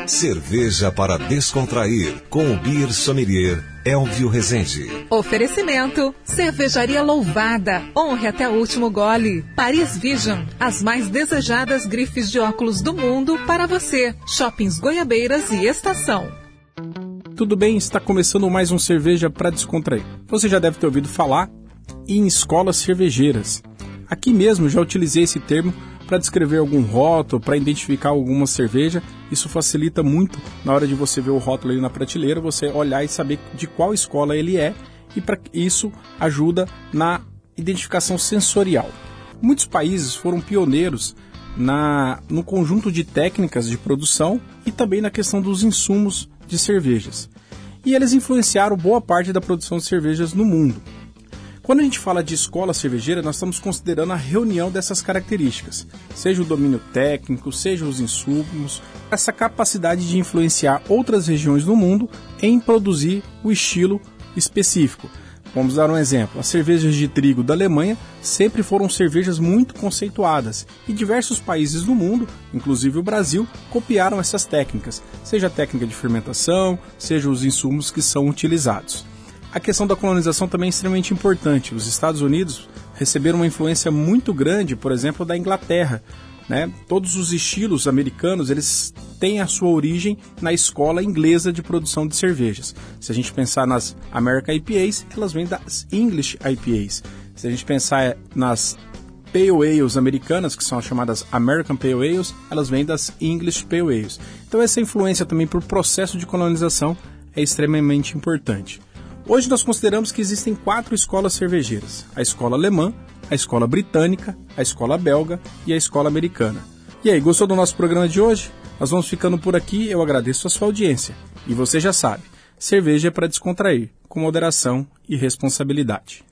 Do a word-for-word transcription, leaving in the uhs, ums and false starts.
Cerveja para descontrair, com o Beer Sommelier Elvio Rezende. Oferecimento: Cervejaria Louvada. Honre até o último gole. Paris Vision, as mais desejadas grifes de óculos do mundo para você. Shoppings Goiabeiras e Estação. Tudo bem? Está começando mais um Cerveja para Descontrair. Você já deve ter ouvido falar em escolas cervejeiras. Aqui mesmo já utilizei esse termo para descrever algum rótulo, para identificar alguma cerveja. Isso facilita muito na hora de você ver o rótulo ali na prateleira, você olhar e saber de qual escola ele é, e para isso ajuda na identificação sensorial. Muitos países foram pioneiros na, no conjunto de técnicas de produção e também na questão dos insumos de cervejas. E eles influenciaram boa parte da produção de cervejas no mundo. Quando a gente fala de escola cervejeira, nós estamos considerando a reunião dessas características, seja o domínio técnico, seja os insumos, essa capacidade de influenciar outras regiões do mundo em produzir o estilo específico. Vamos dar um exemplo: as cervejas de trigo da Alemanha sempre foram cervejas muito conceituadas e diversos países do mundo, inclusive o Brasil, copiaram essas técnicas, seja a técnica de fermentação, seja os insumos que são utilizados. A questão da colonização também é extremamente importante. Os Estados Unidos receberam uma influência muito grande, por exemplo, da Inglaterra, né? Todos os estilos americanos, eles têm a sua origem na escola inglesa de produção de cervejas. Se a gente pensar nas American I P As, elas vêm das English I P As. Se a gente pensar nas Pale Ales americanas, que são as chamadas American Pale Ales, elas vêm das English Pale Ales. Então essa influência também por processo de colonização é extremamente importante. Hoje nós consideramos que existem quatro escolas cervejeiras: a escola alemã, a escola britânica, a escola belga e a escola americana. E aí, gostou do nosso programa de hoje? Nós vamos ficando por aqui, eu agradeço a sua audiência. E você já sabe, cerveja é para descontrair, com moderação e responsabilidade.